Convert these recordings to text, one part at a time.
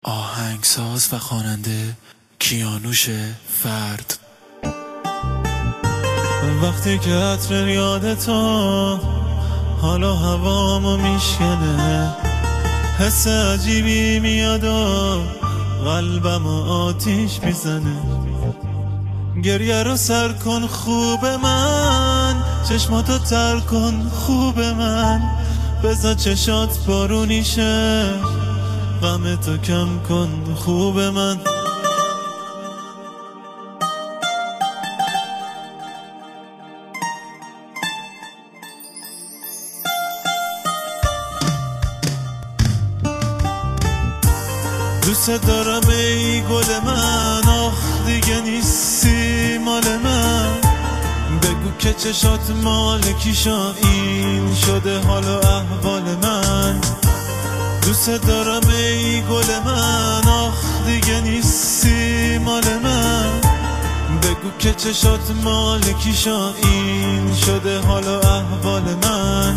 آهنگساز و خواننده کیانوش فرد. وقتی که عطر یادتو حالا هوامو میشکنه، حس عجیبی میاد و قلبمو آتیش میزنه. گریه رو سر کن خوب من، چشماتو تر کن خوب من، بذار چشات بارونی شه، غم تو کم کن خوب من. دوست دارم ای گل من، آخ دیگه نیستی مال من. بگو که چشات مال کیشا، این شده حال و احوال من. دوست دارم ای گل من، آخ دیگه نیستی مال من. بگو که چشات مال کیشا، این شده حال و احوال من.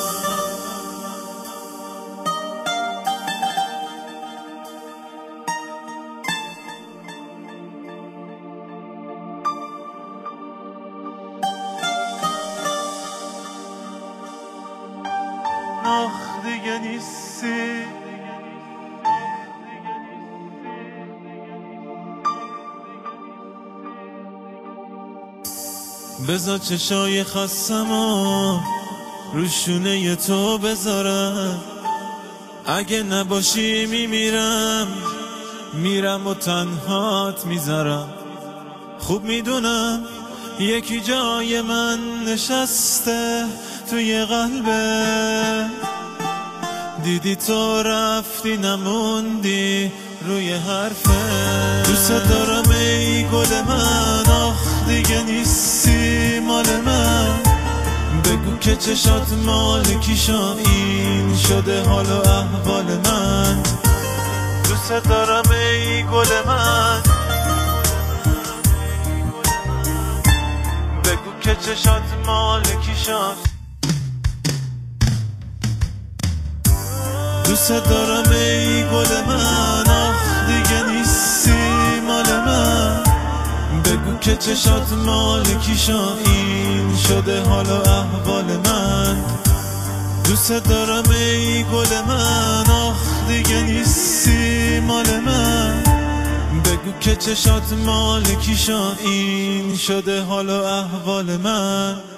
آخ دیگه نیستی، بذار چشای خستمو روشونه تو بذارم. اگه نباشی میمیرم، میرم و تنهات میذارم. خوب میدونم یکی جای من نشسته توی قلبه، دیدی تو رفتی نموندی روی حرفه. دوست دارم ای گل من، آخ دیگه نیستی مال من. بگو که چشات مال کیشا، این شده حال و احوال من. دوست دارم ای گل من، بگو که چشات مال کیشا. دوست دارم ای گل من، آخ دیگه نیستی مال من. بگو که چشات مال کیشا، این شده حال و احوال من. دوست دارم ای گل من، آخ دیگه نیستی مال من. بگو که چشات مال کیشا، این شده حال و احوال من.